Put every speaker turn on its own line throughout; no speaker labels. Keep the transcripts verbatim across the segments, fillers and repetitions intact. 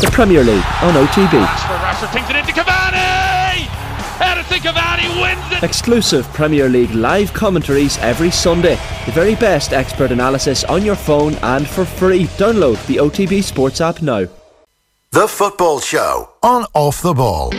the Premier League on O T B.
Rashford, Rashford thinks it into Cavani! Edison Cavani wins it!
Exclusive Premier League live commentaries every Sunday. The very best expert analysis on your phone and for free. Download the O T B Sports app now.
The Football Show on Off the Ball.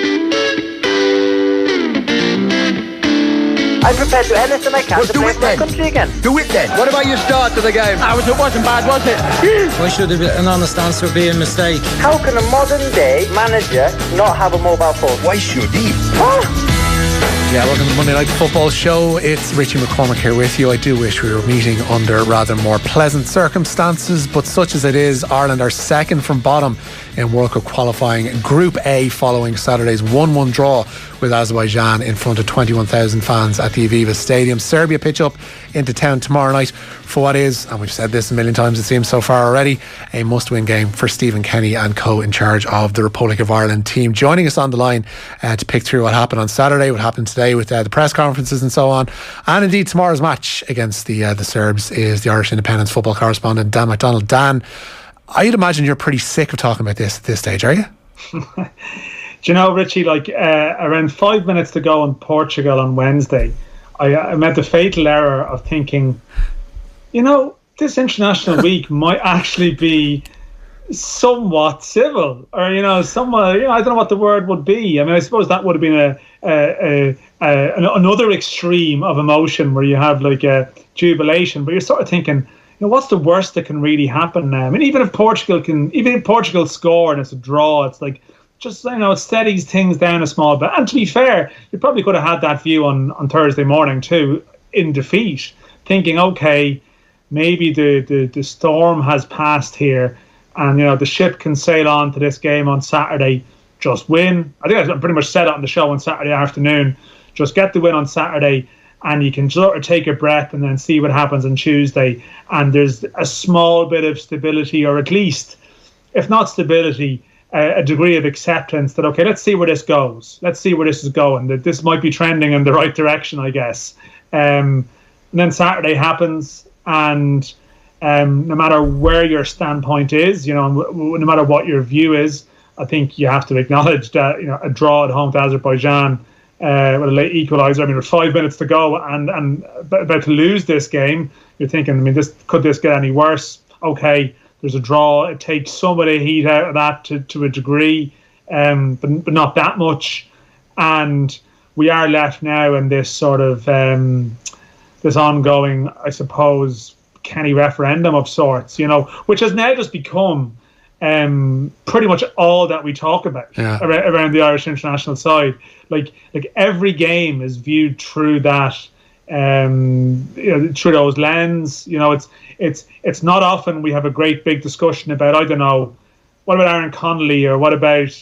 I'm prepared to do anything I can
well,
to
do
play
it
for my
then.
country again.
Do it then. What about your start to the game?
Ah, it wasn't bad, was it?
Why should an honest answer be a mistake?
How can a modern day manager not have a mobile phone?
Why should he?
Huh?
Yeah, welcome to the Monday Night Football Show. It's Richie McCormick here with you. I do wish we were meeting under rather more pleasant circumstances, but such as it is, Ireland are second from bottom in World Cup qualifying Group A following Saturday's one one draw with Azerbaijan in front of twenty-one thousand fans at the Aviva Stadium. Serbia pitch up into town tomorrow night for what is, and we've said this a million times it seems so far already, a must-win game for Stephen Kenny and co in charge of the Republic of Ireland team. Joining us on the line uh, to pick through what happened on Saturday, what happened today with uh, the press conferences and so on, and indeed tomorrow's match against the uh, the Serbs, is the Irish Independent's football correspondent Dan McDonald. Dan, I'd imagine you're pretty sick of talking about this at this stage, are you?
Do you know, Richie, like uh, around five minutes to go in Portugal on Wednesday, I, I made the fatal error of thinking, you know, this international week might actually be somewhat civil, or, you know, somewhat, you know, I don't know what the word would be. I mean, I suppose that would have been a, a, a, a another extreme of emotion where you have like a jubilation, but you're sort of thinking, you know, what's the worst that can really happen now? I mean, even if Portugal can, even if Portugal score and it's a draw, it's like, just, you know, it steadies things down a small bit. And to be fair, you probably could have had that view on, on Thursday morning too, in defeat, thinking, okay, maybe the, the, the storm has passed here and, you know, the ship can sail on to this game on Saturday, just win. I think I pretty much said it on the show on Saturday afternoon, just get the win on Saturday and you can sort of take a breath and then see what happens on Tuesday. And there's a small bit of stability, or at least, if not stability, a, a degree of acceptance that, okay, let's see where this goes. Let's see where this is going. That this might be trending in the right direction, I guess. Um, and then Saturday happens, and um, no matter where your standpoint is, you know, no matter what your view is, I think you have to acknowledge that, you know, a draw at home to Azerbaijan, Uh, with a late equaliser. I mean, with five minutes to go and and about to lose this game, you're thinking, I mean, this could this get any worse? Okay, there's a draw. It takes some of the heat out of that to, to a degree, um, but, but not that much. And we are left now in this sort of um, this ongoing, I suppose, Kenny referendum of sorts, you know, which has now just become Um, pretty much all that we talk about
yeah.
around, around the Irish international side. Like, like every game is viewed through that, um, you know, through those lens. You know, it's it's it's not often we have a great big discussion about, I don't know, what about Aaron Connolly or what about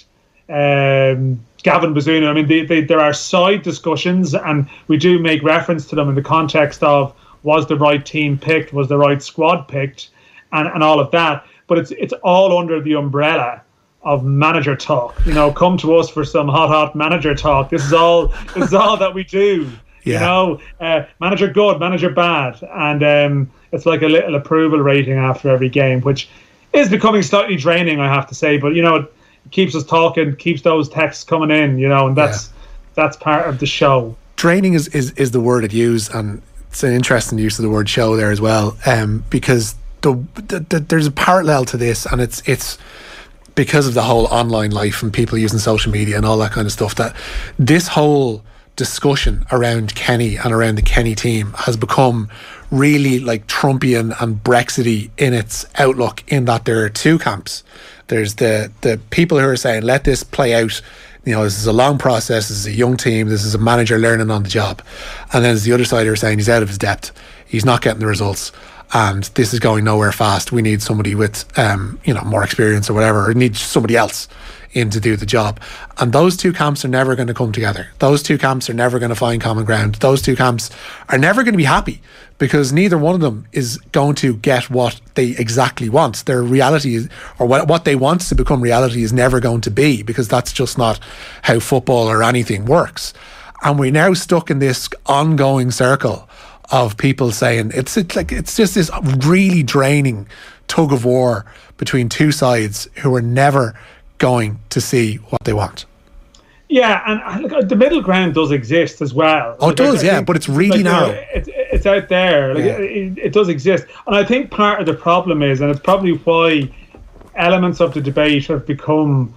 um, Gavin Bazunu. I mean, they, they, there are side discussions, and we do make reference to them in the context of, was the right team picked, was the right squad picked, and, and all of that. But it's it's all under the umbrella of manager talk. You know, come to us for some hot, hot manager talk. This is all this is all that we do. Yeah. You know, uh, manager good, manager bad, and um, it's like a little approval rating after every game, which is becoming slightly draining, I have to say. But you know, it keeps us talking, keeps those texts coming in. You know, and that's yeah. that's part of the show.
Draining is, is is the word it used, and it's an interesting use of the word show there as well, um, because. The, the, the, there's a parallel to this, and it's it's because of the whole online life and people using social media and all that kind of stuff, that this whole discussion around Kenny and around the Kenny team has become really like Trumpian and Brexity in its outlook, in that there are two camps. There's the the people who are saying, let this play out, you know, this is a long process, this is a young team, this is a manager learning on the job. And then there's the other side who are saying he's out of his depth, he's not getting the results, and this is going nowhere fast. We need somebody with, um, you know, more experience or whatever, or need somebody else in to do the job. And those two camps are never going to come together. Those two camps are never going to find common ground. Those two camps are never going to be happy, because neither one of them is going to get what they exactly want. Their reality is, or what, what they want to become reality is never going to be, because that's just not how football or anything works. And we're now stuck in this ongoing circle of people saying it's, it's like it's just this really draining tug of war between two sides who are never going to see what they want.
Yeah, and look, the middle ground does exist as well.
Oh, it does, yeah, but it's really
like,
narrow.
It's, it's out there. Like,
yeah.
it, it does exist. And I think part of the problem is, and it's probably why elements of the debate have become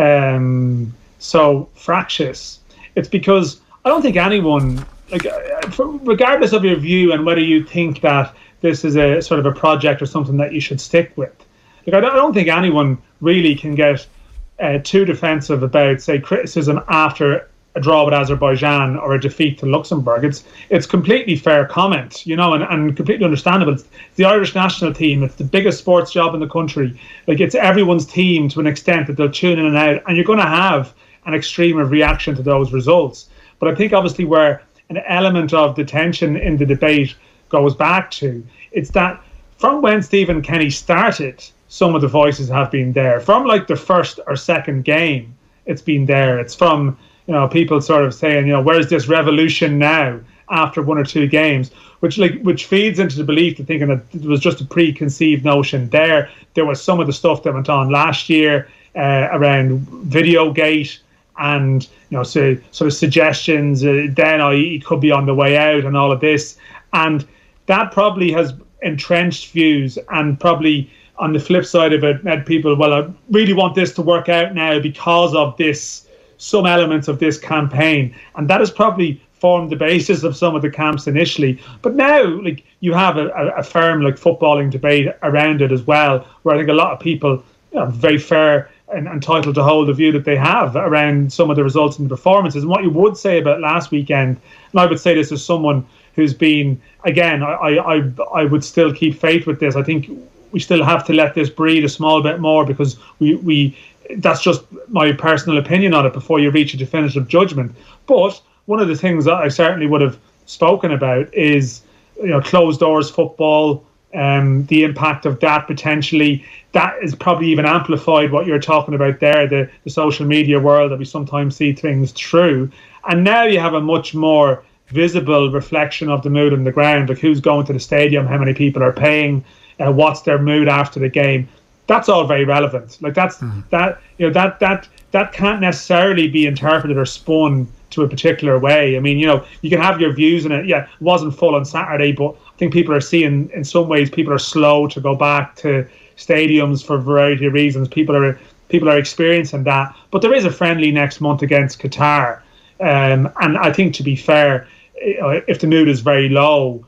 um, so fractious, it's because I don't think anyone, like, regardless of your view and whether you think that this is a sort of a project or something that you should stick with, like, I don't, I don't think anyone really can get Uh, too defensive about, say, criticism after a draw with Azerbaijan or a defeat to Luxembourg. It's it's completely fair comment, you know, and, and completely understandable. It's the Irish national team. It's the biggest sports job in the country. Like, it's everyone's team to an extent that they'll tune in and out, and you're going to have an extreme of reaction to those results. But I think obviously where an element of the tension in the debate goes back to, it's that from when Stephen Kenny started, some of the voices have been there. From like the first or second game, it's been there. It's from, you know, people sort of saying, you know, where's this revolution now after one or two games, which like which feeds into the belief to thinking that it was just a preconceived notion there. There was some of the stuff that went on last year uh, around Videogate and, you know, so sort of suggestions. Uh, then I he could be on the way out and all of this, and that probably has entrenched views and probably. On the flip side of it, had people, well, I really want this to work out now because of this, some elements of this campaign. And that has probably formed the basis of some of the camps initially. But now, like, you have a, a firm, like, footballing debate around it as well, where I think a lot of people, you know, very fair and entitled to hold the view that they have around some of the results and the performances. And what you would say about last weekend, and I would say this as someone who's been, again, I, I, I would still keep faith with this. I think we still have to let this breathe a small bit more, because we, we that's just my personal opinion on it before you reach a definitive judgment. But one of the things that I certainly would have spoken about is, you know, closed doors football, um, the impact of that potentially. That is probably even amplified what you're talking about there, the, the social media world that we sometimes see things through. And now you have a much more visible reflection of the mood on the ground, like who's going to the stadium, how many people are paying, Uh, what's their mood after the game. That's all very relevant. Like that's mm. that you know that that that can't necessarily be interpreted or spun to a particular way. I mean, you know, you can have your views in it. Yeah, it wasn't full on Saturday, but I think people are seeing, in some ways, people are slow to go back to stadiums for a variety of reasons. People are people are experiencing that. But there is a friendly next month against Qatar, um, and I think, to be fair, if the mood is very low.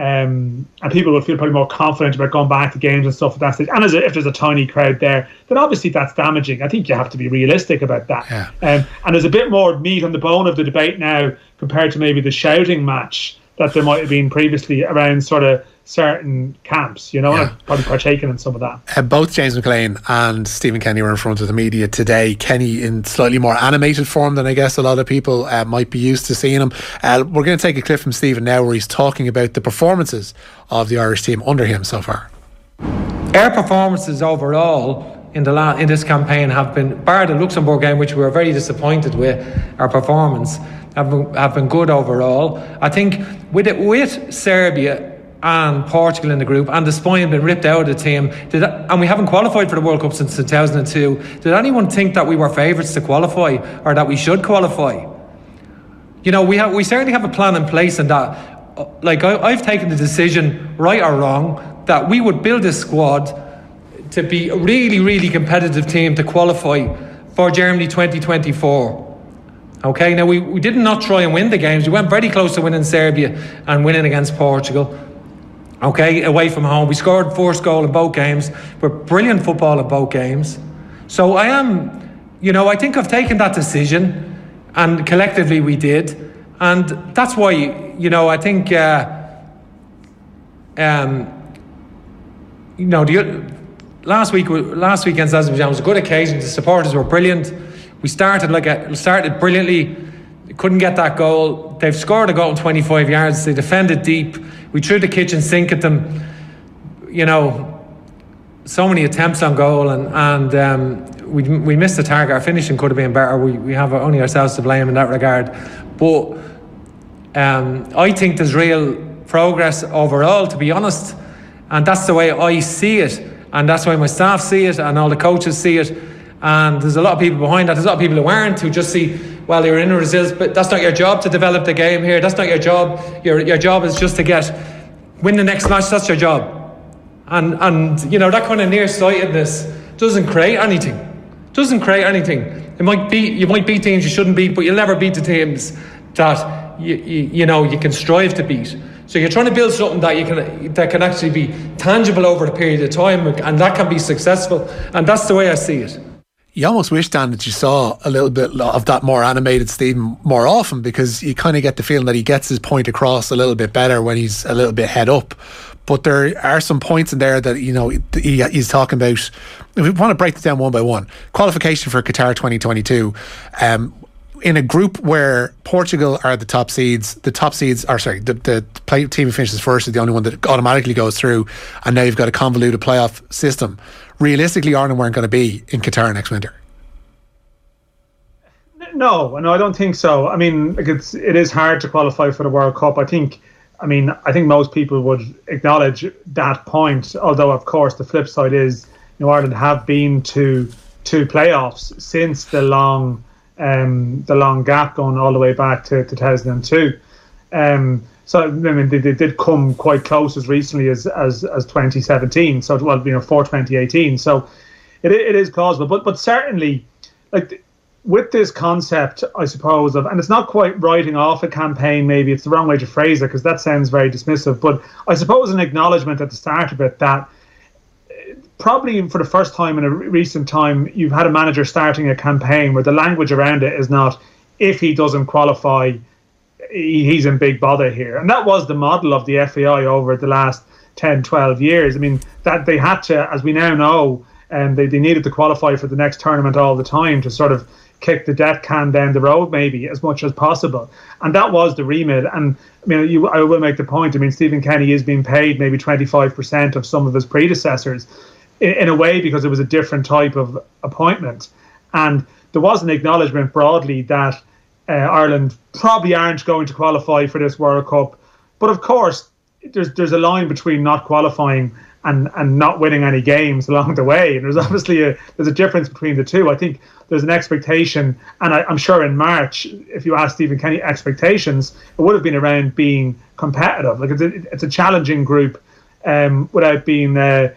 Um, and people will feel probably more confident about going back to games and stuff at that stage. And as a, if there's a tiny crowd there, then obviously that's damaging. I think you have to be realistic about that.
Yeah.
Um, and there's a bit more meat on the bone of the debate now compared to maybe the shouting match that there might have been previously around sort of certain camps, you know, yeah. and I've probably partaken in some of that.
Uh, both James McLean and Stephen Kenny were in front of the media today. Kenny in slightly more animated form than I guess a lot of people uh, might be used to seeing him. Uh, we're going to take a clip from Stephen now where he's talking about the performances of the Irish team under him so far.
Our performances overall in the la- in this campaign have been, bar the Luxembourg game, which we were very disappointed with, our performance have been, have been good overall. I think with it, with Serbia and Portugal in the group, and the spine been ripped out of the team, did, and we haven't qualified for the World Cup since two thousand two. Did anyone think that we were favourites to qualify, or that we should qualify? You know, we have we certainly have a plan in place, and that, like, I, I've taken the decision, right or wrong, that we would build a squad to be a really, really competitive team to qualify for Germany twenty twenty-four. Okay, now we, we did not try and win the games. We went very close to winning Serbia and winning against Portugal. Okay, away from home. We scored first goal in both games. We're brilliant football in both games. So I am, you know, I think I've taken that decision, and collectively we did. And that's why, you know, I think, uh, um, you know, the, last week, last weekend's Azerbaijan was a good occasion. The supporters were brilliant. We started like a, started brilliantly. Couldn't get that goal. They've scored a goal in twenty-five yards. They defended deep. We threw the kitchen sink at them. You know, so many attempts on goal, and and um, we we missed the target. Our finishing could have been better. We we have only ourselves to blame in that regard. But um, I think there's real progress overall, to be honest, and that's the way I see it. And that's why my staff see it and all the coaches see it. And there's a lot of people behind that. There's a lot of people who aren't, who just see, well, you're in a result, but that's not your job to develop the game here. That's not your job. Your your job is just to get win the next match. That's your job. And and you know, that kind of nearsightedness doesn't create anything. Doesn't create anything. It might beat you might beat teams you shouldn't beat, but you'll never beat the teams that you you, you know you can strive to beat. So you're trying to build something that you can that can actually be tangible over a period of time, and that can be successful. And that's the way I see it.
You almost wish, Dan, that you saw a little bit of that more animated Stephen more often, because you kind of get the feeling that he gets his point across a little bit better when he's a little bit head up. But there are some points in there that, you know, he, he's talking about. If we want to break this down one by one, qualification for Qatar twenty twenty-two. Um, in a group where Portugal are the top seeds, the top seeds are, sorry, the, the play, team who finishes first is the only one that automatically goes through, and now you've got a convoluted playoff system. Realistically, Ireland weren't going to be in Qatar next winter.
No, no, I don't think so. I mean, like it's it is hard to qualify for the World Cup. I think, I mean, I think most people would acknowledge that point. Although, of course, the flip side is, you know, Ireland have been to two playoffs since the long, um, the long gap going all the way back to two thousand two. Um, so I mean, they, they did come quite close as recently as as, as twenty seventeen. So well, you know, for twenty eighteen. So it it is plausible, but but certainly, like, with this concept, I suppose, of, and it's not quite writing off a campaign, maybe it's the wrong way to phrase it, because that sounds very dismissive, but I suppose an acknowledgement at the start of it that probably for the first time in a recent time, you've had a manager starting a campaign where the language around it is not, if he doesn't qualify, he's in big bother here. And that was the model of the F A I over the last ten, twelve years. I mean, that they had to, as we now know, and they, they needed to qualify for the next tournament all the time to sort of kick the death can down the road maybe as much as possible. And that was the remit. And I mean, you, I will make the point, I mean, Stephen Kenny is being paid maybe twenty-five percent of some of his predecessors in, in a way because it was a different type of appointment. And there was an acknowledgement broadly that uh, Ireland probably aren't going to qualify for this World Cup. But of course, there's there's a line between not qualifying and and not winning any games along the way. And there's obviously a there's a difference between the two. I think there's an expectation, and I, I'm sure in March, if you ask Stephen Kenny expectations, it would have been around being competitive. Like it's a, it's a challenging group, um, without being uh,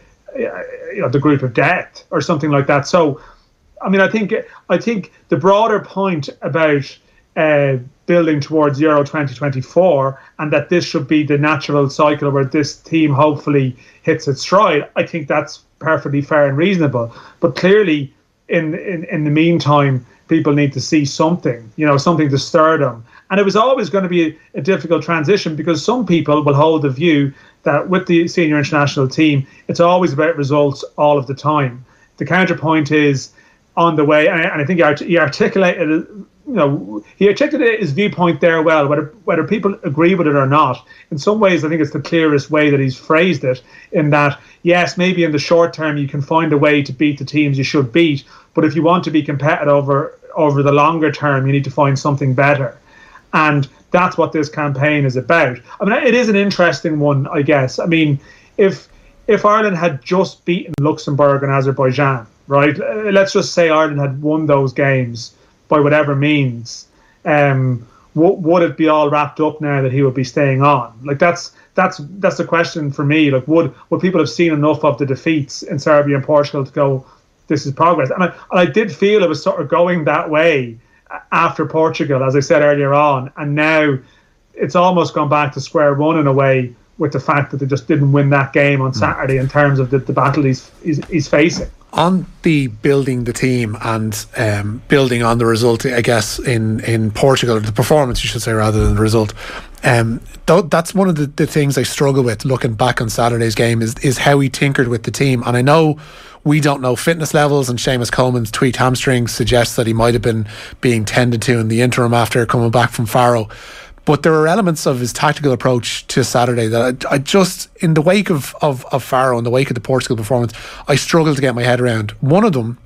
you know, the group of death or something like that. So, I mean, I think I think the broader point about uh, building towards Euro twenty twenty-four, and that this should be the natural cycle where this team hopefully hits its stride, I think that's perfectly fair and reasonable. But clearly, in, in, in the meantime, people need to see something, you know, something to stir them. And it was always going to be a, a difficult transition, because some people will hold the view that with the senior international team, it's always about results all of the time. The counterpoint is on the way, and I, and I think he, art- he articulated, you know, he articulated his viewpoint there well, whether whether people agree with it or not. In some ways, I think it's the clearest way that he's phrased it, in that, yes, maybe in the short term you can find a way to beat the teams you should beat, but if you want to be competitive over, over the longer term, you need to find something better. And that's what this campaign is about. I mean, it is an interesting one, I guess. I mean, if if Ireland had just beaten Luxembourg and Azerbaijan, right, let's just say Ireland had won those games by whatever means, um, w- would it be all wrapped up now that he would be staying on? Like, that's that's that's the question for me. Like, would would people have seen enough of the defeats in Serbia and Portugal to go, this is progress? And I, and I did feel it was sort of going that way after Portugal, as I said earlier on, and now it's almost gone back to square one in a way, with the fact that they just didn't win that game on Saturday in terms of the, the battle he's, he's he's facing.
On the building the team and um, building on the result, I guess, in, in Portugal, or the performance, you should say, rather than the result, um, th- that's one of the, the things I struggle with looking back on Saturday's game, is, is how he tinkered with the team. And I know we don't know fitness levels, and Seamus Coleman's tweaked hamstring suggests that he might have been being tended to in the interim after coming back from Faro. But there are elements of his tactical approach to Saturday that I, I just, in the wake of, of, of Faro, in the wake of the Portugal performance, I struggled to get my head around. One of them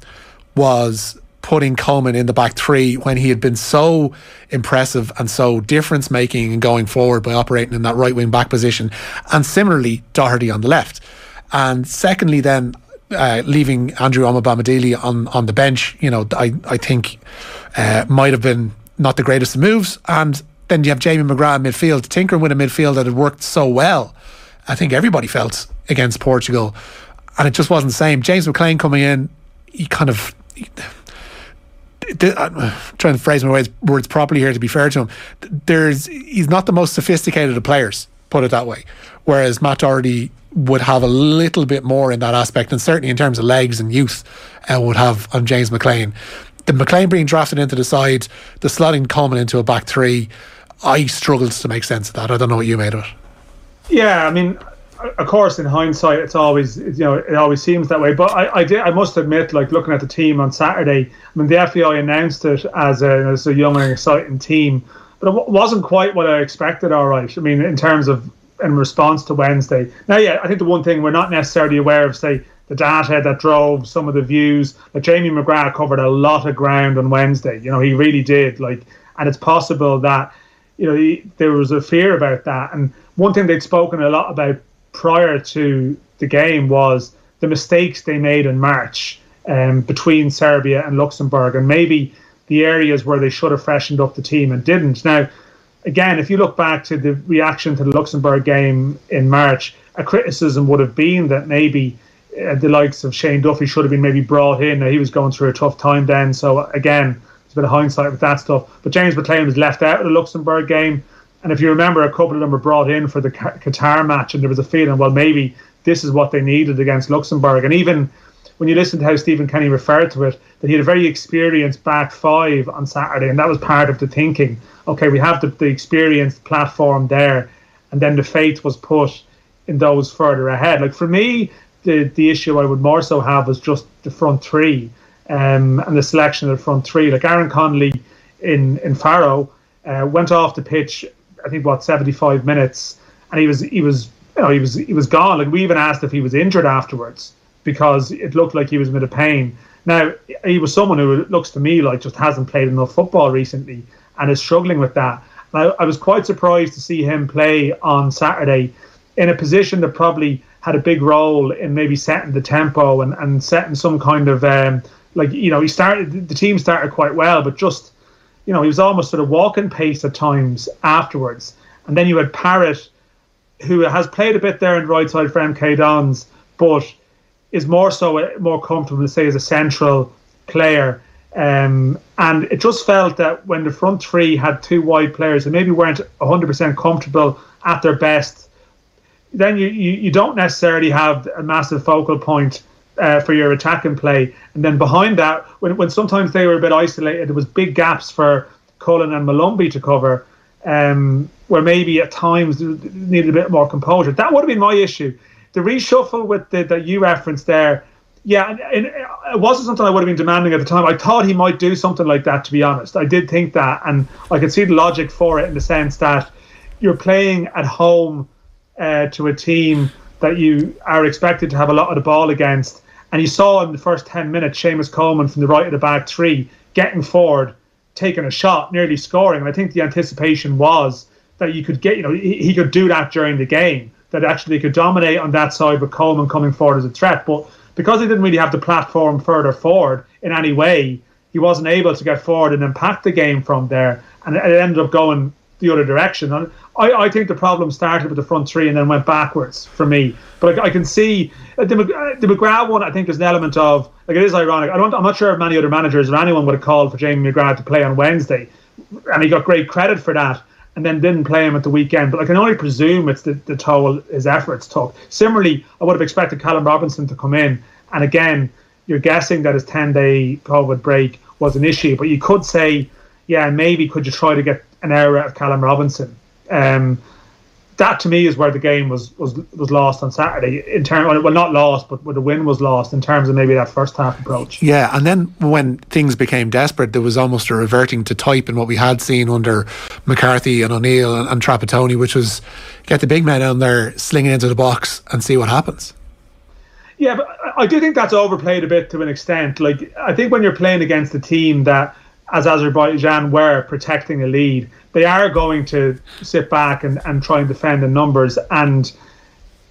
was putting Coleman in the back three when he had been so impressive and so difference making and going forward by operating in that right wing back position, and similarly Doherty on the left. And secondly then, uh, leaving Andrew Omobamidele on, on the bench, you know, I, I think uh, might have been not the greatest of moves. And then you have Jamie McGrath in midfield, tinkering with a midfield that had worked so well, I think everybody felt, against Portugal. And it just wasn't the same. James McLean coming in, he kind of... He, I'm trying to phrase my words, words properly here to be fair to him. There's he's not the most sophisticated of players, put it that way. Whereas Matt Doherty would have a little bit more in that aspect, and certainly in terms of legs and youth, uh, would have on James McLean. The McLean being drafted into the side, the slotting Coleman into a back three, I struggled to make sense of that. I don't know what you made of it.
Yeah, I mean, of course, in hindsight, it's always, you know, it always seems that way. But I, I did, I must admit, like looking at the team on Saturday, I mean, the F A I announced it as a, as a young and exciting team, but it wasn't quite what I expected. All right, I mean, in terms of in response to Wednesday. Now, yeah, I think the one thing we're not necessarily aware of, say, the data that drove some of the views. Like Jamie McGrath covered a lot of ground on Wednesday. You know, he really did. Like, and it's possible that, you know, he, there was a fear about that. And one thing they'd spoken a lot about prior to the game was the mistakes they made in March um, between Serbia and Luxembourg, and maybe the areas where they should have freshened up the team and didn't. Now, again, if you look back to the reaction to the Luxembourg game in March, a criticism would have been that maybe uh, the likes of Shane Duffy should have been maybe brought in. Now, he was going through a tough time then, so again, there's a bit of hindsight with that stuff. But James McLean was left out of the Luxembourg game. And if you remember, a couple of them were brought in for the Qatar match, and there was a feeling, well, maybe this is what they needed against Luxembourg. And even when you listen to how Stephen Kenny referred to it, that he had a very experienced back five on Saturday, and that was part of the thinking. Okay, we have the, the experienced platform there, and then the faith was put in those further ahead. Like for me, the the issue I would more so have was just the front three um, and the selection of the front three. Like Aaron Connolly in, in Faro uh, went off the pitch, I think what seventy-five minutes, and he was he was you know he was he was gone. Like we even asked if he was injured afterwards because it looked like he was in a bit of pain. Now he was someone who looks to me like just hasn't played enough football recently and is struggling with that. And I, I was quite surprised to see him play on Saturday in a position that probably had a big role in maybe setting the tempo and, and setting some kind of um, like you know he started the team started quite well, but just. You know, he was almost sort of walking pace at times afterwards. And then you had Parrott, who has played a bit there in the right side for M K Dons, but is more so more comfortable, say, as a central player. Um, and it just felt that when the front three had two wide players and maybe weren't one hundred percent comfortable at their best, then you, you, you don't necessarily have a massive focal point Uh, for your attacking play. And then behind that, when when sometimes they were a bit isolated, there was big gaps for Cullen and Malumbi to cover, um, where maybe at times needed a bit more composure. That would have been my issue. The reshuffle with the that you referenced there, yeah, and, and it wasn't something I would have been demanding at the time. I thought he might do something like that, to be honest. I did think that, and I could see the logic for it in the sense that you're playing at home uh, to a team that you are expected to have a lot of the ball against. And you saw in the first ten minutes, Seamus Coleman from the right of the back three getting forward, taking a shot, nearly scoring. And I think the anticipation was that you could get, you know, he, he could do that during the game, that actually they could dominate on that side with Coleman coming forward as a threat. But because he didn't really have the platform further forward in any way, he wasn't able to get forward and impact the game from there. And it ended up going the other direction. And I, I think the problem started with the front three and then went backwards for me. But I, I can see uh, the, the McGrath one. I think there's an element of, like, it is ironic. I don't. I'm not sure if many other managers or anyone would have called for Jamie McGrath to play on Wednesday, and he got great credit for that, and then didn't play him at the weekend. But I can only presume it's the, the toll his efforts took. Similarly, I would have expected Callum Robinson to come in, and again, you're guessing that his ten-day COVID break was an issue. But you could say, yeah, maybe could you try to get an hour out of Callum Robinson? Um, that to me is where the game was was was lost on Saturday. In terms, well, not lost, but where the win was lost in terms of maybe that first half approach.
Yeah, and then when things became desperate, there was almost a reverting to type in what we had seen under McCarthy and O'Neill and, and Trapattoni, which was get the big men down there, sling it into the box, and see what happens.
Yeah, but I do think that's overplayed a bit to an extent. Like, I think when you're playing against a team that, as Azerbaijan were, protecting a lead, they are going to sit back and, and try and defend in numbers. And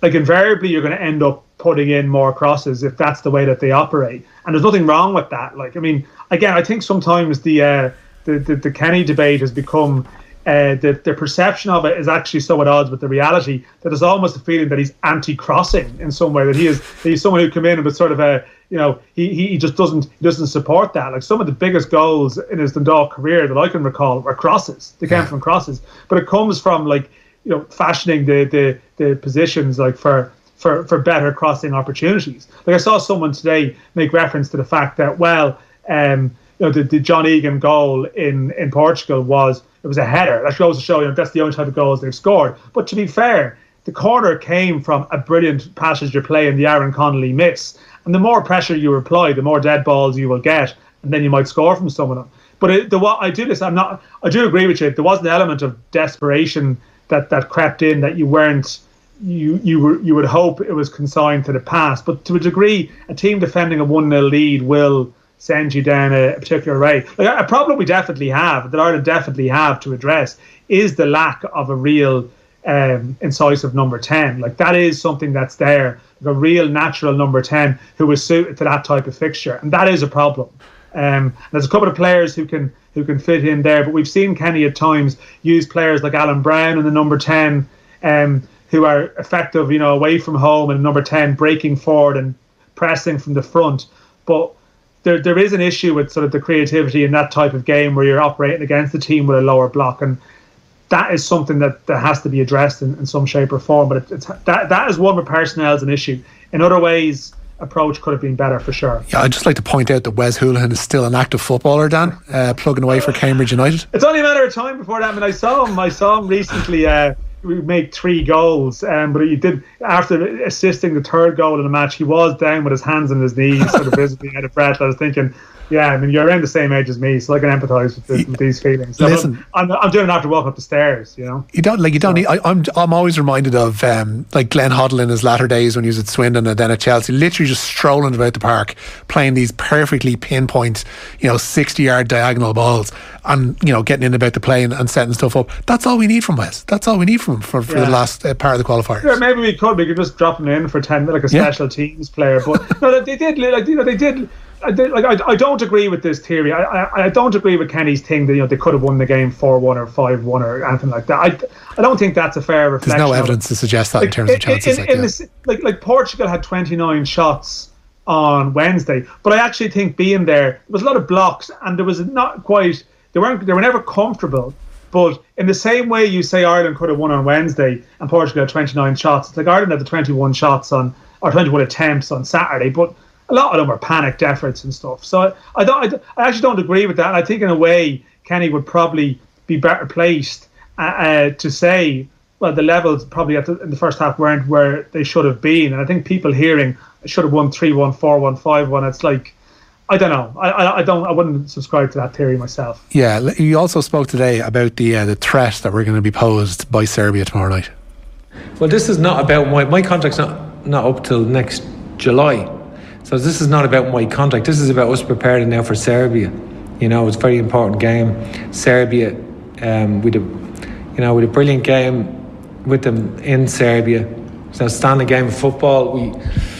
like invariably you're going to end up putting in more crosses if that's the way that they operate. And there's nothing wrong with that. Like, I mean, again, I think sometimes the uh, the, the, the Kenny debate has become, uh, the, the perception of it is actually so at odds with the reality that there's almost a feeling that he's anti-crossing in some way, that he is that he's someone who come in with sort of a, you know, he, he just doesn't he doesn't support that. Like, some of the biggest goals in his Dundalk career that I can recall were crosses. They came yeah. from crosses. But it comes from, like, you know, fashioning the, the, the positions, like, for For, for better crossing opportunities. Like, I saw someone today make reference to the fact that, well, um, you know, the, the John Egan goal in, in Portugal was it was a header. That goes to show, you know, that's the only type of goals they've scored. But to be fair, the corner came from a brilliant passenger play in the Aaron Connolly miss. And the more pressure you apply, the more dead balls you will get, and then you might score from some of them. But it, the what I do this, I'm not. I do agree with you. There was an element of desperation that that crept in, that you weren't. You you were you would hope it was consigned to the past, but to a degree, a team defending a one nil lead will send you down a, a particular way. Like, a problem we definitely have, that Ireland definitely have to address, is the lack of a real um, incisive number ten. Like, that is something that's there, like a real natural number ten who is suited to that type of fixture, and that is a problem. Um, there's a couple of players who can who can fit in there, but we've seen Kenny at times use players like Alan Brown in the number ten. Um, who are effective, you know, away from home, and number ten breaking forward and pressing from the front. But there there is an issue with sort of the creativity in that type of game where you're operating against the team with a lower block, and that is something that, that has to be addressed in, in some shape or form. But it, it's that that is one where personnel is an issue. In other ways, approach could have been better for sure.
Yeah, I'd just like to point out that Wes Hoolahan is still an active footballer, Dan, uh, plugging away for Cambridge United.
It's only a matter of time before that. I mean, I saw him. I saw him recently. Uh, We made three goals, um, but he did, after assisting the third goal in the match, he was down with his hands on his knees, sort of visibly out of breath. I was thinking, yeah, I mean, you're around the same age as me, so I can empathise with, this, with these feelings. So
Listen,
I'm, I'm doing it after walking up the stairs, you know.
You don't like you don't. So. Need, I, I'm I'm always reminded of um, like Glenn Hoddle in his latter days when he was at Swindon and then at Chelsea, literally just strolling about the park, playing these perfectly pinpoint, you know, sixty yard diagonal balls, and you know, getting in about the play and, and setting stuff up. That's all we need from Wes. That's all we need from him for, for yeah. the last uh, part of the qualifiers.
Yeah, maybe we could. We could just drop him in for ten, like a special yeah. teams player. But no, they did. Like you know, they did. I, like, I, I don't agree with this theory. I, I I don't agree with Kenny's thing that, you know, they could have won the game four one or five one or anything like that. I, I don't think that's a fair reflection.
There's no evidence to suggest that like, in terms of chances. In,
in,
like,
in this, like like Portugal had twenty-nine shots on Wednesday, but I actually think being there, there was a lot of blocks, and there was not quite. They weren't. They were never comfortable. But in the same way you say Ireland could have won on Wednesday and Portugal had twenty-nine shots, it's like Ireland had the twenty-one shots on or twenty-one attempts on Saturday, but a lot of them were panicked efforts and stuff. So I, I don't. I actually don't agree with that. I think in a way Kenny would probably be better placed uh, uh, to say, well, the levels probably at the, in the first half weren't where they should have been. And I think people hearing should have won three one, four one, five one. It's like, I don't know. I, I I don't. I wouldn't subscribe to that theory myself.
Yeah, you also spoke today about the uh, the threat that we're going to be posed by Serbia tomorrow night.
Well, this is not about my my contract's not not up till next July. So this is not about my contract. This is about us preparing now for Serbia. You know, it's a very important game. Serbia, um, with a, you know, with a brilliant game with them in Serbia. It's an outstanding game of football. We,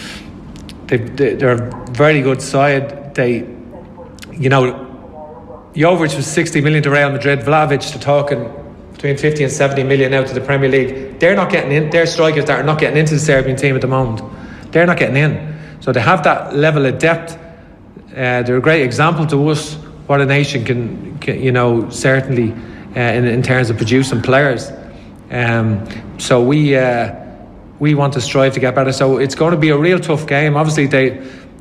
they, they, they're a very good side. They, you know, Jovic was sixty million to Real Madrid. Vlahovic to talking between fifty and seventy million out to the Premier League. They're not getting in. Their strikers that are not getting into the Serbian team at the moment. They're not getting in. So they have that level of depth. Uh, they're a great example to us what a nation can, can you know, certainly uh, in, in terms of producing players. Um, so we uh, we want to strive to get better. So it's going to be a real tough game. Obviously, they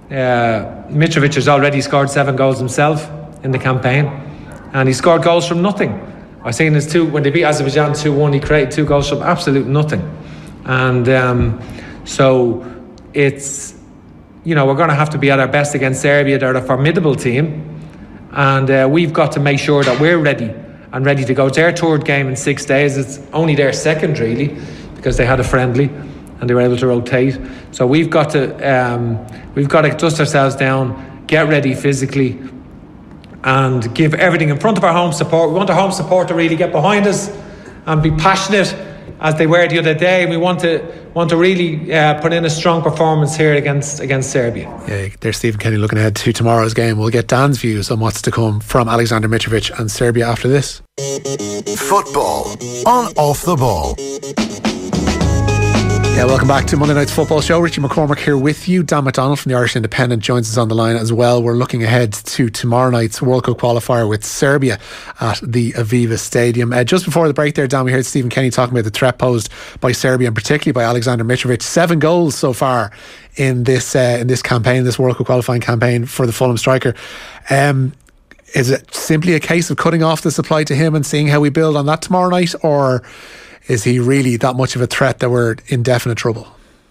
uh, Mitrovic has already scored seven goals himself in the campaign, and he scored goals from nothing. I seen his two when they beat Azerbaijan two one. He created two goals from absolute nothing, and um, so it's. You know, we're going to have to be at our best against Serbia. They're a formidable team, and uh, we've got to make sure that we're ready and ready to go. It's their third game in six days. It's only their second, really, because they had a friendly and they were able to rotate. So we've got to um, we've got to dust ourselves down, get ready physically, and give everything in front of our home support. We want our home support to really get behind us and be passionate as they were the other day. We want to want to really uh, put in a strong performance here against against Serbia.
Yeah, there's Stephen Kenny looking ahead to tomorrow's game. We'll get Dan's views on what's to come from Alexander Mitrovic and Serbia after this.
Football on Off the Ball.
Yeah, welcome back to Monday Night's Football Show. Richie McCormick here with you. Dan McDonald from the Irish Independent joins us on the line as well. We're looking ahead to tomorrow night's World Cup qualifier with Serbia at the Aviva Stadium. Uh, just before the break there, Dan, we heard Stephen Kenny talking about the threat posed by Serbia and particularly by Alexander Mitrovic. Seven goals so far in this uh, in this campaign, this World Cup qualifying campaign for the Fulham striker. Um, is it simply a case of cutting off the supply to him and seeing how we build on that tomorrow night, or is he really that much of a threat that we're in definite trouble?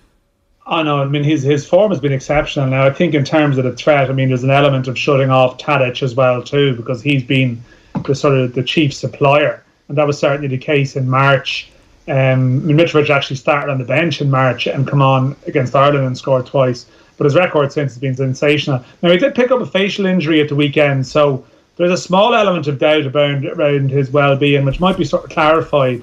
I know. I mean, his his form has been exceptional. Now, I think in terms of the threat, I mean, there's an element of shutting off Tadic as well too, because he's been the sort of the chief supplier, and that was certainly the case in March. Um, Mitrovic actually started on the bench in March and come on against Ireland and scored twice, but his record since has been sensational. Now, he did pick up a facial injury at the weekend, so there's a small element of doubt around around his well-being, which might be sort of clarified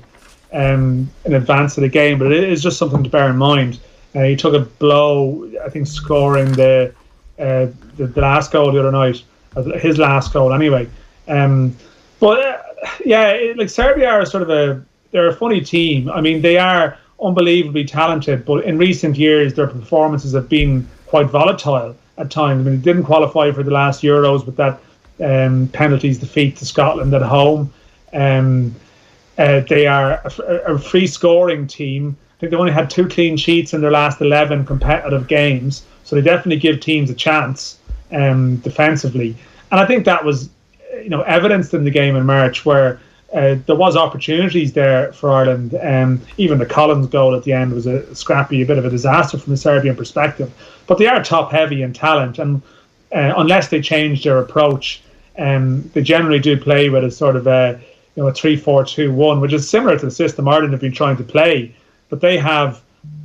Um, in advance of the game, but it is just something to bear in mind. Uh, he took a blow, I think, scoring the, uh, the the last goal the other night, his last goal anyway. Um, but uh, yeah, it, like Serbia are sort of a they're a funny team. I mean, they are unbelievably talented, but in recent years their performances have been quite volatile at times. I mean, they didn't qualify for the last Euros with that um, penalties defeat to Scotland at home. Um, Uh, they are a, a free scoring team. I think they only had two clean sheets in their last eleven competitive games, so they definitely give teams a chance um, defensively. And I think that was, you know, evidenced in the game in March, where uh, there was opportunities there for Ireland. Um, even the Collins goal at the end was a scrappy, a bit of a disaster from a Serbian perspective. But they are top heavy in talent, and uh, unless they change their approach, um, they generally do play with a sort of a you know, a three four two one, which is similar to the system Ireland have been trying to play, but they have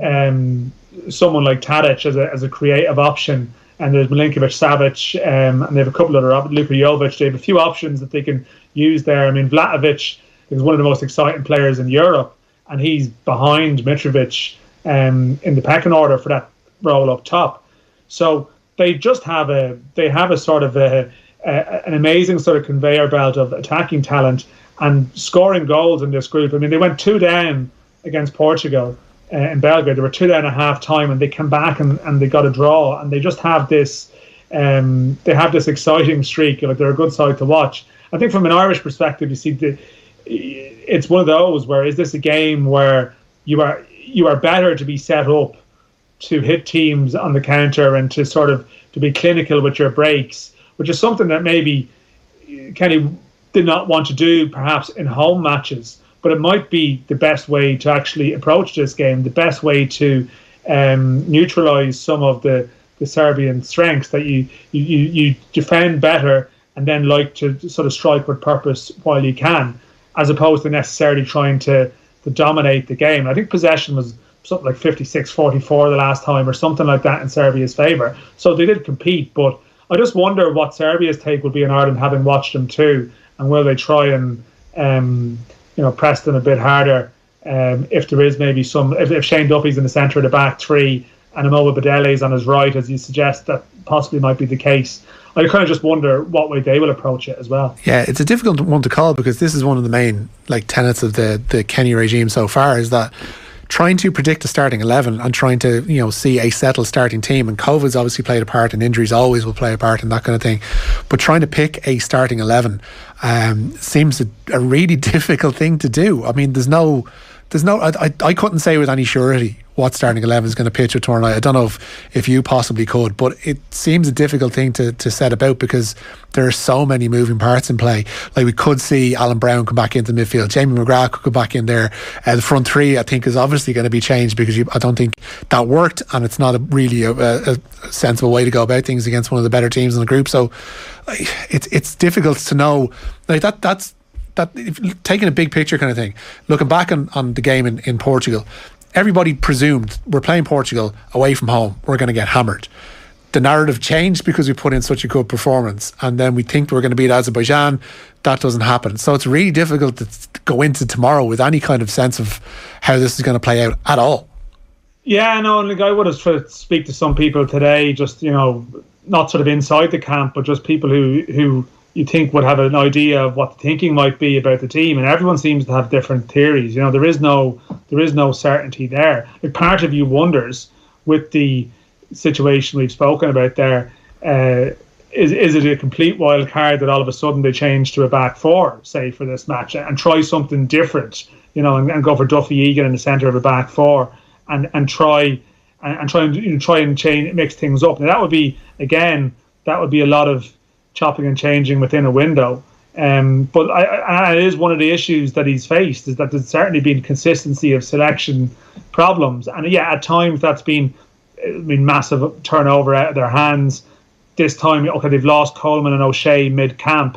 um, someone like Tadic as a as a creative option, and there's Milinkovic, Savic, um, and they have a couple other options, Luka Jovic. They have a few options that they can use there. I mean, Vlahovic is one of the most exciting players in Europe, and he's behind Mitrovic um, in the pecking order for that role up top. So they just have a they have a sort of a, a an amazing sort of conveyor belt of attacking talent and scoring goals in this group. I mean, they went two down against Portugal uh, in Belgrade. They were two down at half time, and they came back and, and they got a draw. And they just have this, um, they have this exciting streak. Like, they're a good side to watch. I think from an Irish perspective, you see, the, it's one of those where is this a game where you are you are better to be set up to hit teams on the counter and to sort of to be clinical with your breaks, which is something that maybe Kenny did not want to do perhaps in home matches, but it might be the best way to actually approach this game, the best way to um, neutralise some of the, the Serbian strengths, that you, you, you defend better and then like to sort of strike with purpose while you can, as opposed to necessarily trying to, to dominate the game. I think possession was something like fifty-six forty-four the last time or something like that in Serbia's favour. So they did compete, but I just wonder what Serbia's take would be in Ireland, having watched them too. And will they try and um, you know press them a bit harder um, if there is maybe some if, if Shane Duffy's in the centre of the back three and Imola Badele's on his right, as you suggest, that possibly might be the case. I kind of just wonder what way they will approach it as well.
Yeah, it's a difficult one to call, because this is one of the main like tenets of the the Kenny regime so far, is that trying to predict a starting eleven and trying to, you know, see a settled starting team, and COVID's obviously played a part, and injuries always will play a part, and that kind of thing, but trying to pick a starting eleven um, seems a, a really difficult thing to do. I mean, there's no there's no I, I, I couldn't say with any surety what starting eleven is going to pitch with tomorrow night. I don't know if, if you possibly could, but it seems a difficult thing to, to set about, because there are so many moving parts in play. Like, we could see Alan Brown come back into midfield, Jamie McGrath could go back in there. Uh, the front three, I think, is obviously going to be changed, because you, I don't think that worked, and it's not a, really a, a, a sensible way to go about things against one of the better teams in the group. So like, it's it's difficult to know. Like that that's that if, taking a big picture kind of thing, looking back on, on the game in, in Portugal, everybody presumed we're playing Portugal away from home, we're going to get hammered. the narrative changed because we put in such a good performance, and then we think we're going to beat Azerbaijan. That doesn't happen. So it's really difficult to go into tomorrow with any kind of sense of how this is going to play out at all.
Yeah, no, and like I would have tried to speak to some people today, just, you know, not sort of inside the camp, but just people who, who you think would have an idea of what the thinking might be about the team, and everyone seems to have different theories. You know, there is no there is no certainty there. Like, part of you wonders, with the situation we've spoken about there, uh, is is it a complete wild card that all of a sudden they change to a back four, say, for this match, and try something different, you know, and, and go for Duffy Egan in the centre of a back four, and and try and, and try and you know, try and change mix things up. Now that would be again that would be a lot of chopping and changing within a window. Um, but I, I, it is one of the issues that he's faced, is that there's certainly been consistency of selection problems, and yeah, at times that's been. I mean, massive turnover out of their hands. This time, okay, they've lost Coleman and O'Shea mid-camp,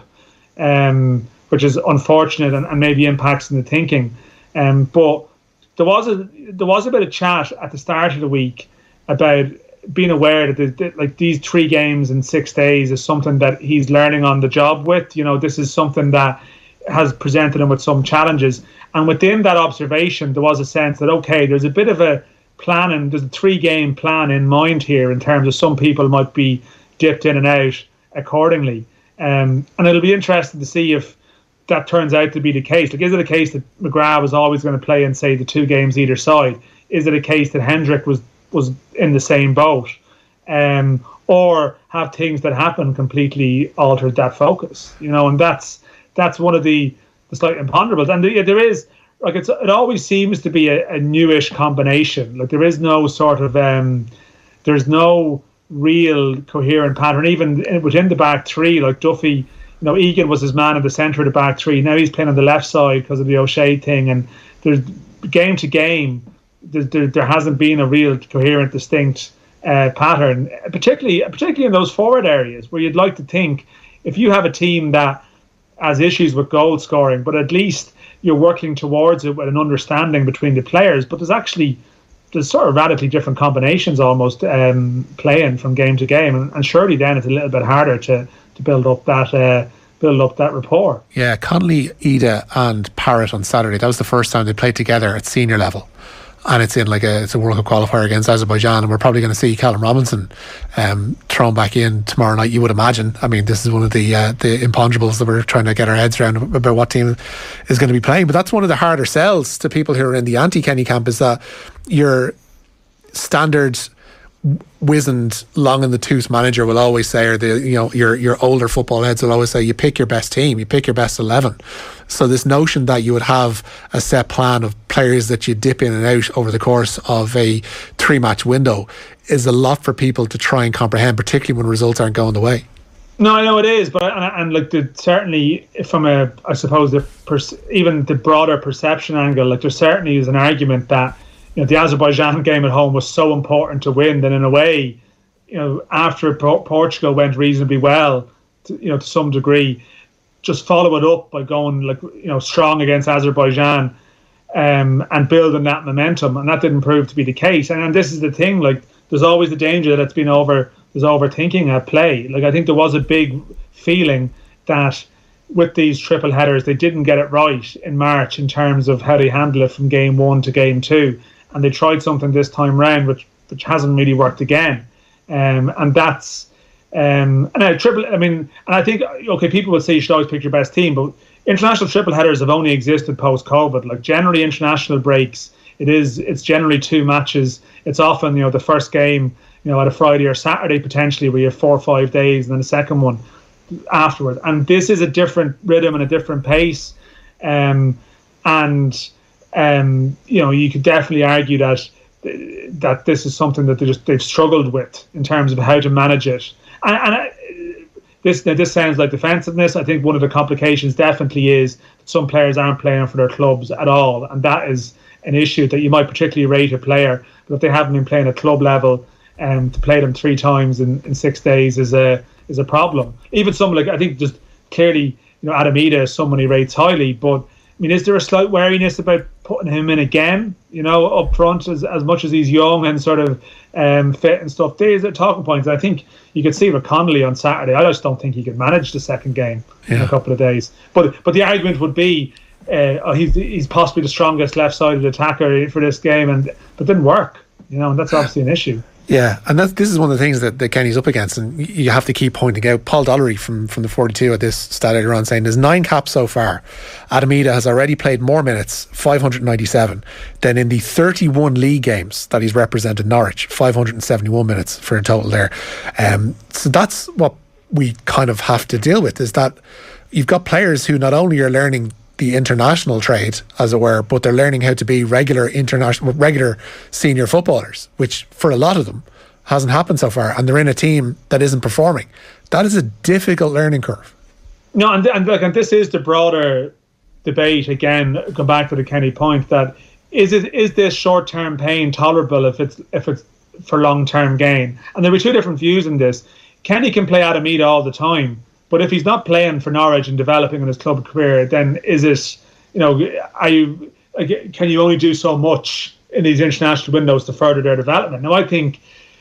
um, which is unfortunate and, and maybe impacts in the thinking. Um, but there was a there was a bit of chat at the start of the week about being aware that, that like these three games in six days is something that he's learning on the job with. You know, this is something that has presented him with some challenges. And within that observation, there was a sense that, okay, there's a bit of a planning, there's a three-game plan in mind here in terms of some people might be dipped in and out accordingly. Um, and it'll be interesting to see if that turns out to be the case. Like, is it a case that McGrath was always going to play in, say, the two games either side? Is it a case that Hendrick was, was in the same boat? Um, or have things that happen completely altered that focus? You know, and that's that's one of the, the slight imponderables. And yeah, there is... Like it's, it always seems to be a, a newish combination. Like there is no sort of, um, there's no real coherent pattern. Even within the back three, like Duffy, you know, Egan was his man in the centre of the back three. Now he's playing on the left side because of the O'Shea thing. And there's game to game, there, there, there hasn't been a real coherent, distinct uh, pattern. Particularly, particularly in those forward areas where you'd like to think, if you have a team that has issues with goal scoring, but at least you're working towards it with an understanding between the players, but there's actually there's sort of radically different combinations almost um, playing from game to game, and, and surely then it's a little bit harder to to build up that uh, build up that rapport.
Yeah, Connolly, Ida, and Parrott on Saturday. That was the first time they played together at senior level, and it's in like a it's a World Cup qualifier against Azerbaijan, and we're probably going to see Callum Robinson um, thrown back in tomorrow night, you would imagine. I mean, this is one of the uh, the imponderables that we're trying to get our heads around about what team is going to be playing. But that's one of the harder sells to people who are in the anti-Kenny camp, is that your standard wizened, long in the tooth manager will always say, or the you know your your older football heads will always say, you pick your best team, you pick your best eleven. So this notion that you would have a set plan of players that you dip in and out over the course of a three match window is a lot for people to try and comprehend, particularly when results aren't going the way.
No, I know it is, but and, and like the, certainly from a I suppose the pers- even the broader perception angle, like there certainly is an argument that, you know, the Azerbaijan game at home was so important to win that in a way, you know, after Portugal went reasonably well, to, you know, to some degree, just follow it up by going like you know strong against Azerbaijan, um, and building that momentum, and that didn't prove to be the case. And, and this is the thing, like there's always the danger that it's been over, there's overthinking at play. Like I think there was a big feeling that with these triple headers they didn't get it right in March in terms of how they handle it from game one to game two. And they tried something this time round, which which hasn't really worked again, um, and that's um, and a triple. I mean, and I think okay, people would say you should always pick your best team, but international triple headers have only existed post COVID. Like generally, international breaks, it is it's generally two matches. It's often you know the first game you know at a Friday or Saturday potentially where you have four or five days, and then the second one afterwards. And this is a different rhythm and a different pace, um, and. Um, you know, you could definitely argue that that this is something that they just they've struggled with in terms of how to manage it. And, and I, this now, this sounds like defensiveness. I think one of the complications definitely is that some players aren't playing for their clubs at all, and that is an issue that you might particularly rate a player. But if they haven't been playing at club level, um, to play them three times in, in six days is a is a problem. Even someone like I think just clearly, you know, Adam Ida is someone he rates highly, but mean, is there a slight wariness about putting him in again, you know, up front as, as much as he's young and sort of um, fit and stuff? These are talking points. I think you could see with Connolly on Saturday. I just don't think he could manage the second game yeah. in a couple of days. But but the argument would be uh, oh, he's he's possibly the strongest left-sided attacker for this game, and but didn't work, you know, and that's obviously an issue.
Yeah, and that's, this is one of the things that, that Kenny's up against, and you have to keep pointing out. Paul Dollery from, from the forty-two at this stat earlier on saying there's nine caps so far. Adam Idah has already played more minutes, five hundred ninety-seven, than in the thirty-one league games that he's represented Norwich, five hundred seventy-one minutes for a total there. Um, so that's what we kind of have to deal with, is that you've got players who not only are learning the international trade, as it were, but they're learning how to be regular international, regular senior footballers, which for a lot of them hasn't happened so far, and they're in a team that isn't performing. That is a difficult learning curve.
No, and and, look, and this is the broader debate again. Go back to the Kenny point that is it is this short term pain tolerable if it's if it's for long term gain? And there were two different views in this. Kenny can play Adam Idah all the time, but if he's not playing for Norwich and developing in his club career, then is it, you know, are you, can you only do so much in these international windows to further their development? Now, I think,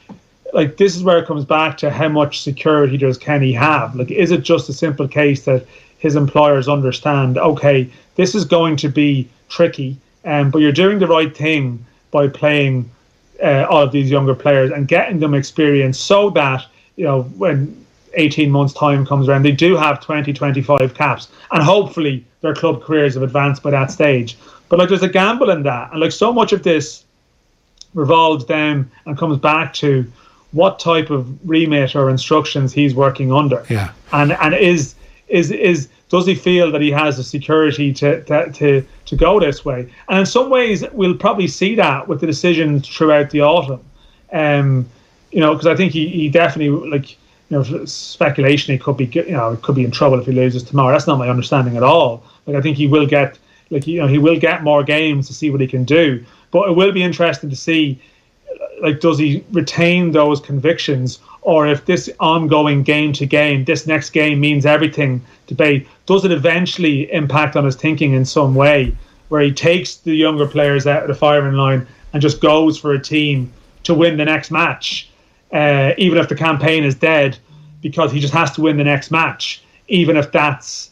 like, this is where it comes back to how much security does Kenny have? Like, is it just a simple case that his employers understand, okay, this is going to be tricky, um, but you're doing the right thing by playing uh, all of these younger players and getting them experience so that, you know, when eighteen months time comes around, they do have twenty, twenty-five caps, and hopefully their club careers have advanced by that stage. But like, there's a gamble in that, and like, so much of this revolves down and comes back to what type of remit or instructions he's working under.
Yeah.
And and is is is does he feel that he has the security to to to, to go this way? And in some ways, we'll probably see that with the decisions throughout the autumn. Um, you know, because I think he, he definitely, like, you know, speculation, he could be, you know, could be in trouble if he loses tomorrow. That's not my understanding at all. Like, I think he will get, like, you know, he will get more games to see what he can do. But it will be interesting to see, like, does he retain those convictions, or if this ongoing game to game, this next game means everything debate, does it eventually impact on his thinking in some way, where he takes the younger players out of the firing line and just goes for a team to win the next match? Uh, even if the campaign is dead, because he just has to win the next match, even if that's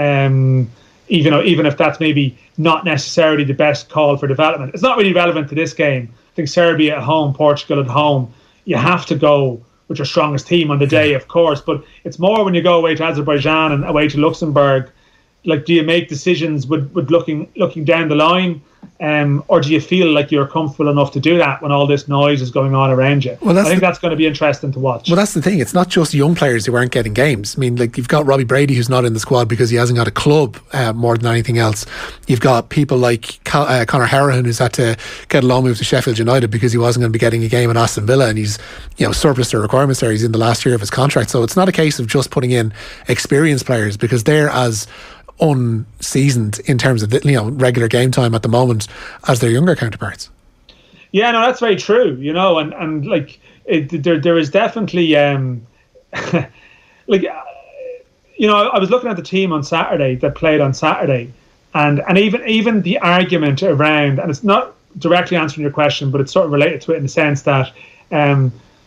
um, even even if that's maybe not necessarily the best call for development. It's not really relevant to this game. I think Serbia at home, Portugal at home, you have to go with your strongest team on the day, of course. But it's more when you go away to Azerbaijan and away to Luxembourg. Like, do you make decisions with, with looking looking down the line? Um, or do you feel like you're comfortable enough to do that when all this noise is going on around you? Well, I think the, that's going to be interesting to watch.
Well, that's the thing. It's not just young players who aren't getting games. I mean, like, you've got Robbie Brady, who's not in the squad because he hasn't got a club uh, more than anything else. You've got people like Con- uh, Conor Harahan, who's had to get a loan move to Sheffield United because he wasn't going to be getting a game at Aston Villa, and he's, you know, surplus to requirements there. He's in the last year of his contract. So it's not a case of just putting in experienced players, because they're as unseasoned in terms of, you know, regular game time at the moment as their younger counterparts.
Yeah, no, that's very true. You know, and and like it, there there is definitely um, like uh, you know, I was looking at the team on Saturday that played on Saturday, and and even even the argument around, and it's not directly answering your question, but it's sort of related to it in the sense that um,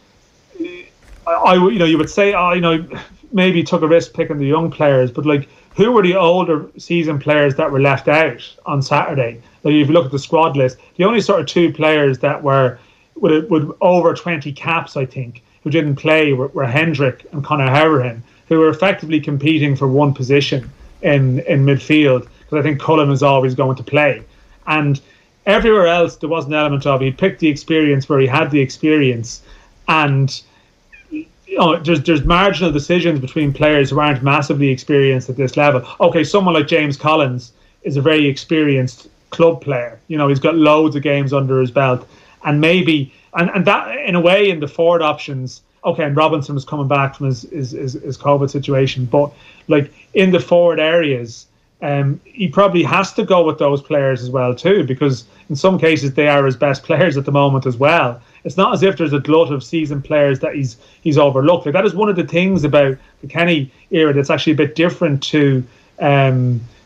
I, I you know, you would say, oh, you know, maybe took a risk picking the young players, but like, who were the older seasoned players that were left out on Saturday? Like, if you look at the squad list, the only sort of two players that were with, with over twenty caps, I think, who didn't play were, were Hendrick and Conor Harahan, who were effectively competing for one position in, in midfield, because I think Cullen is always going to play. And everywhere else, there was an element of, he picked the experience where he had the experience, and you know, there's there's marginal decisions between players who aren't massively experienced at this level. Okay, someone like James Collins is a very experienced club player. You know, he's got loads of games under his belt, and maybe and, and that in a way in the forward options. Okay, and Robinson was coming back from his his, his, his COVID situation, but like in the forward areas, um, he probably has to go with those players as well too, because in some cases they are his best players at the moment as well. It's not as if there's a glut of seasoned players that he's he's overlooked. Like, that is one of the things about the Kenny era that's actually a bit different to um,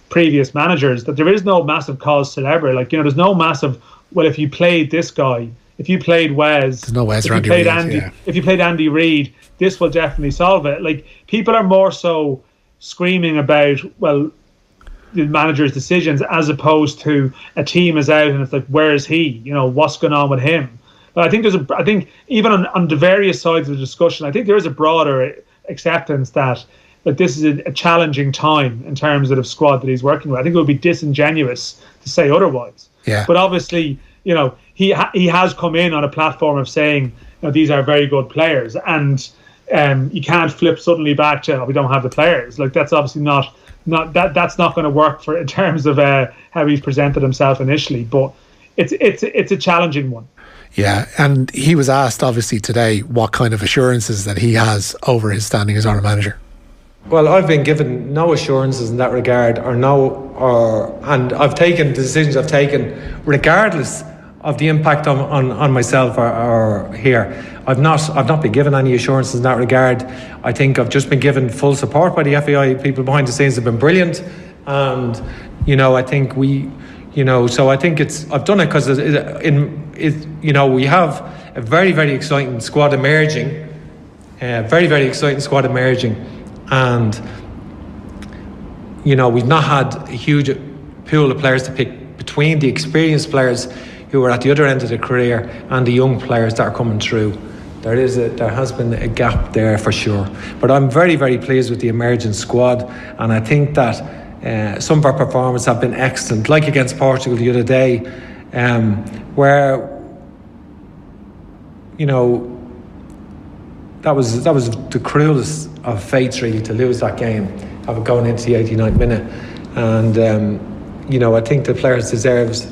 previous managers, that there is no massive cause célèbre. Like, you know, there's no massive, well, if you played this guy, if you played Wes,
there's no Wes
if
or
you
Andy
played
Reid,
Andy,
yeah.
if you played Andy Reid, this will definitely solve it. Like, people are more so screaming about, well, the manager's decisions as opposed to a team is out and it's like, where is he? You know, what's going on with him? But I think there's a, I think even on, on the various sides of the discussion, I think there is a broader acceptance that that this is a, a challenging time in terms of the squad that he's working with. I think it would be disingenuous to say otherwise.
Yeah.
But obviously, you know, he ha- he has come in on a platform of saying, you know, these are very good players, and um, you can't flip suddenly back to, oh, we don't have the players. Like, that's obviously not not that that's not going to work for in terms of uh, how he's presented himself initially. But it's it's it's a challenging one.
Yeah, and he was asked obviously today what kind of assurances that he has over his standing as Ireland manager.
Well, I've been given no assurances in that regard, or no, or and I've taken the decisions I've taken regardless of the impact on, on, on myself or, or here. I've not I've not been given any assurances in that regard. I think I've just been given full support by the F A I. People behind the scenes have been brilliant, and you know, I think we, you know, so I think it's I've done it because it, in it, you know, we have a very very exciting squad emerging, a uh, very very exciting squad emerging, and you know, we've not had a huge pool of players to pick between the experienced players who are at the other end of the career and the young players that are coming through. There is a, there has been a gap there for sure. But I'm very, very pleased with the emerging squad, and I think that uh, some of our performances have been excellent, like against Portugal the other day, um, where, you know, that was that was the cruelest of fates really, to lose that game, of it going into the eighty-ninth minute. And um, you know, I think the players deserves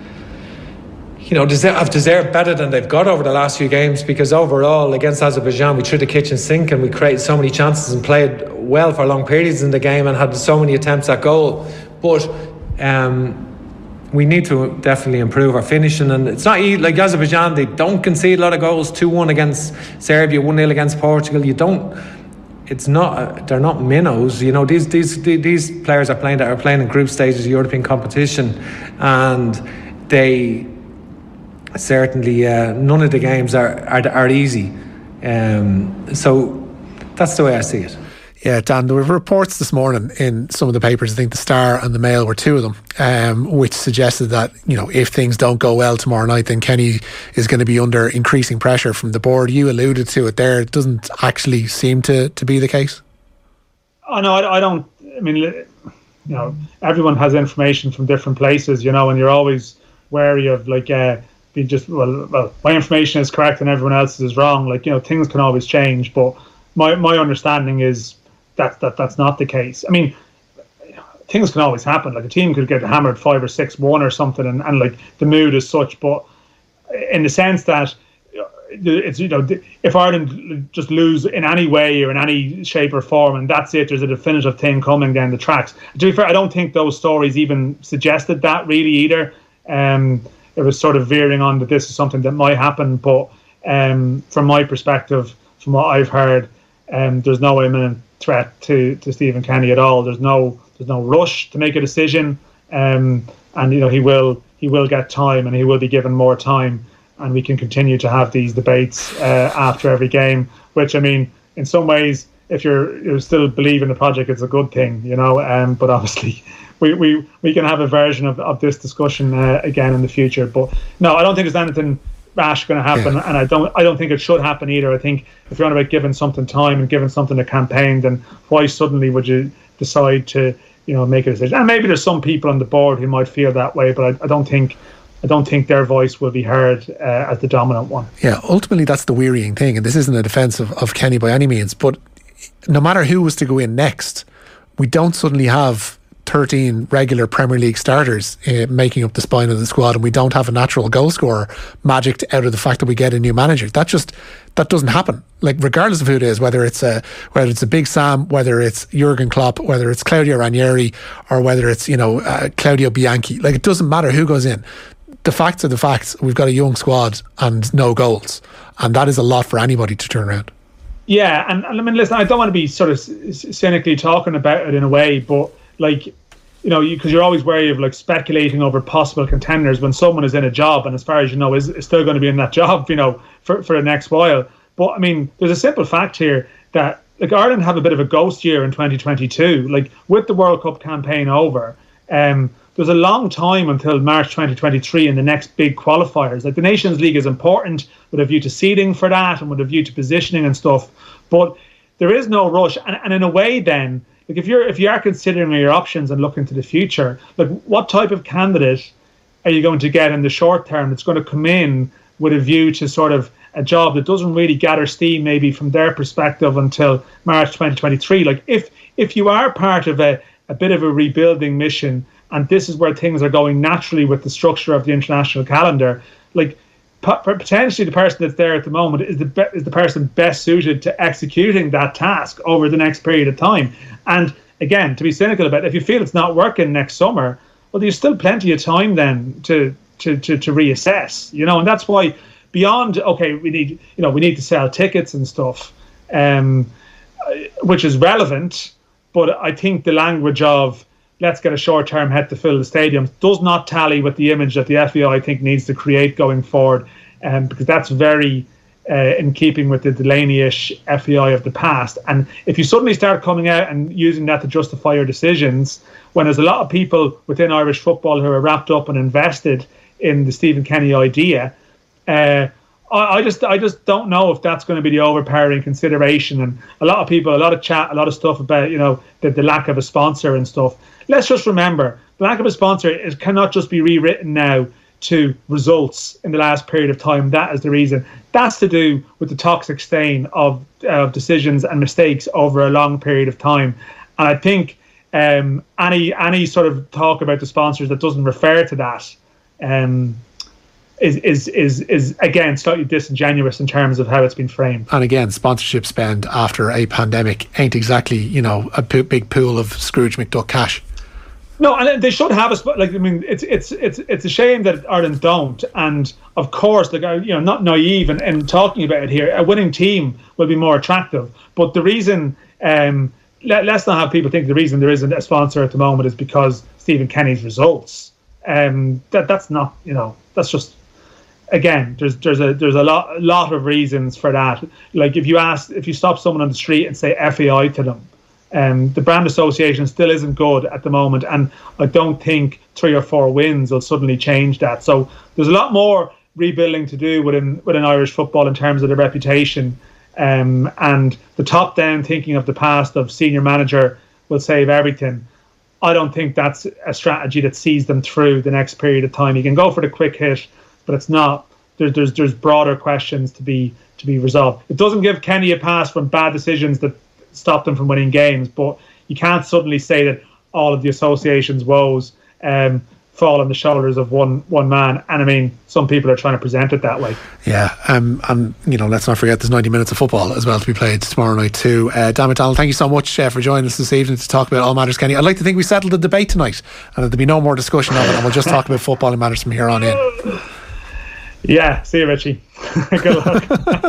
you know, deserve, have deserved better than they've got over the last few games, because overall against Azerbaijan we threw the kitchen sink and we created so many chances and played well for long periods in the game and had so many attempts at goal. But um, we need to definitely improve our finishing, and it's not like Azerbaijan, they don't concede a lot of goals. two one against Serbia, one nil against Portugal. You don't it's not they're not minnows, you know. These these these players are playing that are playing in group stages of European competition, and they certainly uh, none of the games are are, are easy, um, so that's the way I see it.
Yeah, Dan, there were reports this morning in some of the papers, I think the Star and the Mail were two of them, um, which suggested that, you know, if things don't go well tomorrow night, then Kenny is going to be under increasing pressure from the board. You alluded to it there. It doesn't actually seem to, to be the case.
Oh, no, I, I don't. I mean, you know, everyone has information from different places, you know, and you're always wary of, like, uh, be just, well, well, my information is correct and everyone else's is wrong. Like, you know, things can always change, but my, my understanding is that, that that's not the case. I mean, things can always happen. Like, a team could get hammered five or six one or something, and, and like the mood is such. But in the sense that it's, you know, if Ireland just lose in any way or in any shape or form, and that's it, there's a definitive thing coming down the tracks. To be fair, I don't think those stories even suggested that really either. Um, it was sort of veering on that this is something that might happen, but um, from my perspective, from what I've heard, um, there's no imminent threat to, to Stephen Kenny at all. There's no there's no rush to make a decision, um, and you know he will he will get time, and he will be given more time, and we can continue to have these debates uh, after every game. Which, I mean, in some ways, if you're you still believe in the project, it's a good thing, you know. Um, but obviously, we, we, we can have a version of, of this discussion uh, again in the future. But no, I don't think there's anything rash going to happen, yeah. and I don't I don't think it should happen either. I think if you're on about giving something time and giving something a campaign, then why suddenly would you decide to, you know, make a decision? And maybe there's some people on the board who might feel that way, but I, I don't think I don't think their voice will be heard uh, as the dominant one.
Yeah, ultimately that's the wearying thing, and this isn't a defence of, of Kenny by any means, but no matter who was to go in next, we don't suddenly have thirteen regular Premier League starters uh, making up the spine of the squad, and we don't have a natural goal scorer magicked out of the fact that we get a new manager. That just that doesn't happen. Like, regardless of who it is, whether it's a whether it's a Big Sam, whether it's Jurgen Klopp, whether it's Claudio Ranieri, or whether it's, you know, uh, Claudio Bianchi, like, it doesn't matter who goes in. The facts are the facts. We've got a young squad and no goals, and that is a lot for anybody to turn around.
Yeah, and, and I mean, listen, I don't want to be sort of cynically talking about it in a way, but like, you know, because you, you're always wary of like speculating over possible contenders when someone is in a job and as far as you know is, is still going to be in that job, you know, for, for the next while. But I mean, there's a simple fact here that like Ireland have a bit of a ghost year in twenty twenty-two. Like with the World Cup campaign over, um, there's a long time until March twenty twenty-three and the next big qualifiers. Like the Nations League is important with a view to seeding for that and with a view to positioning and stuff. But there is no rush. And, and in a way then, like if you're if you are considering your options and looking to the future, like what type of candidate are you going to get in the short term that's going to come in with a view to sort of a job that doesn't really gather steam maybe from their perspective until March twenty twenty-three? Like if if you are part of a, a bit of a rebuilding mission and this is where things are going naturally with the structure of the international calendar, like potentially the person that's there at the moment is the be- is the person best suited to executing that task over the next period of time. And again, to be cynical about it, if you feel it's not working next summer, well, there's still plenty of time then to to to, to reassess, you know. And that's why beyond okay, we need you know we need to sell tickets and stuff, um, which is relevant, but I think the language of let's get a short-term head to fill the stadiums does not tally with the image that the F A I, I think, needs to create going forward, um, because that's very uh, in keeping with the Delaney-ish F A I of the past. And if you suddenly start coming out and using that to justify your decisions, when there's a lot of people within Irish football who are wrapped up and invested in the Stephen Kenny idea, uh, I, I just I just don't know if that's going to be the overpowering consideration. And a lot of people, a lot of chat, a lot of stuff about, you know, the, the lack of a sponsor and stuff. Let's just remember, the lack of a sponsor is, cannot just be rewritten now to results in the last period of time. That is the reason. That's to do with the toxic stain of uh, decisions and mistakes over a long period of time. And I think um, any any sort of talk about the sponsors that doesn't refer to that um, is, is, is, is, again, slightly disingenuous in terms of how it's been framed.
And again, sponsorship spend after a pandemic ain't exactly, you know, a p- big pool of Scrooge McDuck cash.
No, and they should have us. Like, I mean, it's it's it's it's a shame that Ireland don't. And of course, like, you know, not naive in, in talking about it here. A winning team will be more attractive. But the reason, um, let, let's not have people think the reason there isn't a sponsor at the moment is because Stephen Kenny's results. Um, that that's not, you know, that's just. Again, there's there's a there's a lot a lot of reasons for that. Like if you ask, if you stop someone on the street and say F A I to them. Um, the brand association still isn't good at the moment, and I don't think three or four wins will suddenly change that. So there's a lot more rebuilding to do within within Irish football in terms of the reputation, um, and the top-down thinking of the past of senior manager will save everything. I don't think that's a strategy that sees them through the next period of time. You can go for the quick hit, but it's not. There's there's there's broader questions to be to be resolved. It doesn't give Kenny a pass from bad decisions that stop them from winning games, but you can't suddenly say that all of the association's woes um, fall on the shoulders of one one man. And I mean, some people are trying to present it that way.
Yeah, um, and you know, let's not forget there's ninety minutes of football as well to be played tomorrow night too. Uh, Dan McDonald, thank you so much uh, for joining us this evening to talk about All Matters Kenny. I'd like to think we settled the debate tonight, and there'll be no more discussion of it, and we'll just talk about footballing matters from here on in.
Yeah, see you, Richie. Good luck.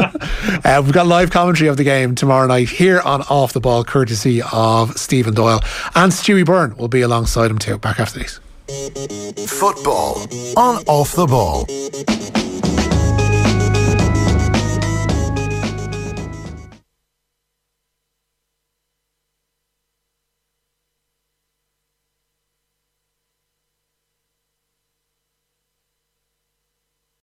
uh, we've got live commentary of the game tomorrow night here on Off the Ball, courtesy of Stephen Doyle, and Stewie Byrne will be alongside him too. Back after these.
Football on Off the Ball.